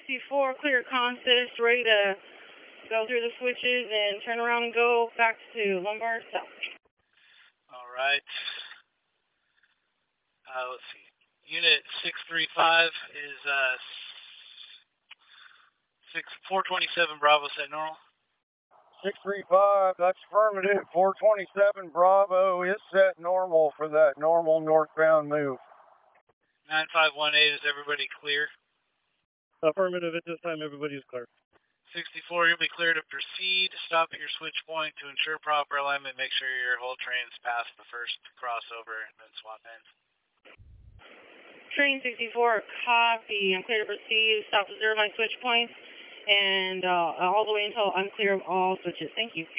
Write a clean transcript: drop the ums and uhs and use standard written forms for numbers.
64, clear consist, ready to go through the switches and turn around and go back to Lombard South. All right. Let's see. Unit 635 is 427 Bravo, set normal. 635, that's affirmative. 427 Bravo is set normal for that normal northbound move. 9518, is everybody clear? Affirmative, at this time everybody is clear. 64, you'll be clear to proceed. Stop at your switch point to ensure proper alignment. Make sure your whole train's past the first crossover and then swap ends. Train 64, copy. I'm clear to proceed. Stop to zero my switch points and all the way until I'm clear of all switches. Thank you.